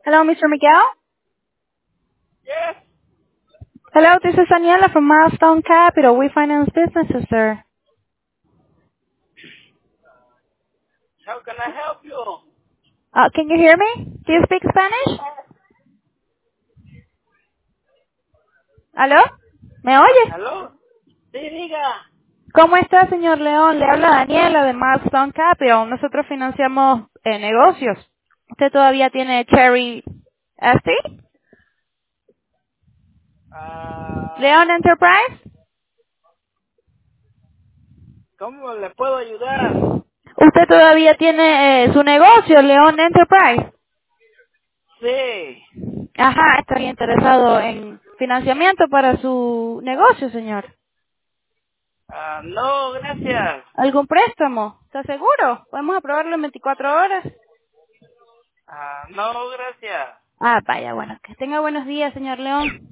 Hello, Mr. Miguel. Yes. Hello, this is Daniela from Milestone Capital. We finance businesses, sir. How can I help you? Can you hear me? Do you speak Spanish? ¿Aló? ¿Me oye? ¿Aló? Sí, diga. ¿Cómo está, señor León? Le habla Daniela de Milestone Capital. Nosotros financiamos negocios. ¿Usted todavía tiene Cherry ST? León Ah, Enterprise? ¿cómo le puedo ayudar? ¿Usted todavía tiene su negocio, León Enterprise? Sí. Ajá, estaría interesado en financiamiento para su negocio, señor. No, gracias. ¿Algún préstamo? ¿Está seguro? ¿Podemos aprobarlo en 24 horas? No, gracias. Vaya, bueno. Que tenga buenos días, señor León.